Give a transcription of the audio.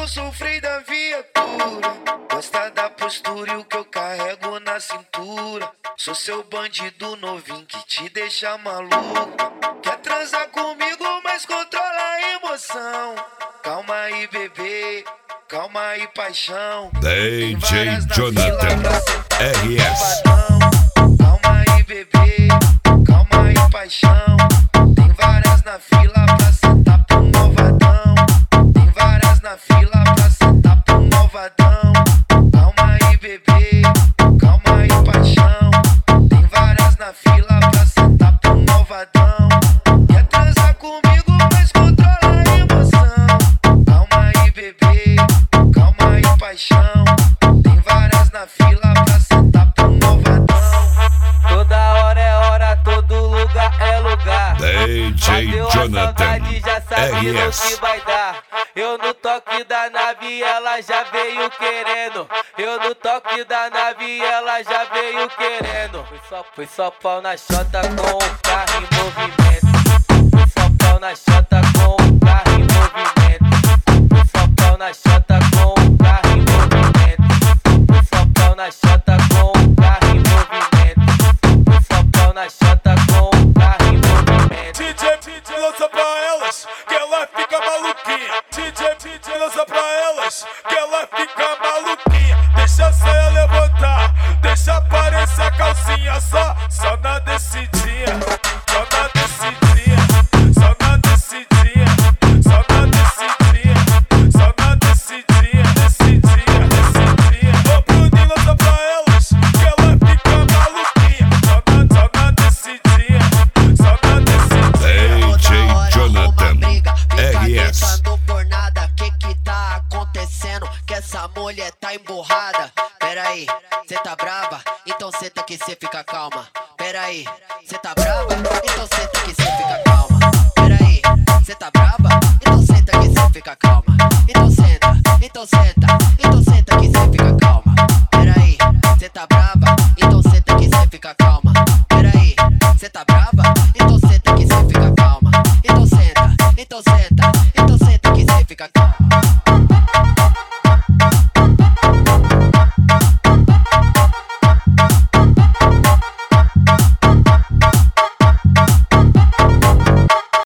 eu sou o freio da viatura. Gosta da postura e o que eu carrego na cintura. Sou seu bandido novinho que te deixa maluco. Quer transar comigo, mas controla a emoção. Calma aí, bebê, calma aí, paixão. DJ Jonathan RS. Calma aí, bebê, calma aí, paixão. Tem várias na fila pra sentar pro malvadão. Tem várias na fila pra sentar pro malvadão. Calma aí, bebê, calma aí, paixão. Tem várias na fila pra sentar pro malvadão. Quer transar comigo, mas controla a emoção. Calma aí, bebê, calma aí, paixão. Tem várias na fila pra sentar pro malvadão. Toda hora é hora, todo lugar é lugar. DJ Jonathan já sabe no RS. que vai dar. Eu no toque da nave, ela já veio querendo. Eu no toque da nave, ela já veio querendo. Foi só pau na chota com o carro em movimento. Foi só pau na chota com o carro em movimento. Foi só pau na chota com o carro em movimento. Foi só pau na chota com o carro em movimento. Foi só pau na chota com o carro em movimento. DJ lança pra elas, que ela fica maluquinha. DJ lança pra elas, que ela fica maluquinha. Deixa a saia levantar, deixa aparecer a calcinha. Só na descidinha, só na descidinha, só na descidinha, só na descidinha, só na descidinha, descidinha, descidinha. Ô Bruninho lança pra elas, que ela fica maluquinha. Só na descidinha, só na descidinha. DJ Jonathan RS. Por nada, que tá acontecendo? Que essa mulher tá emburrada. Pera aí, cê tá brava? Então senta que cê fica calma. Pera aí, cê tá brava? Então senta que cê fica calma. Pera aí, cê tá brava? Então senta que cê fica calma. Então senta, então senta.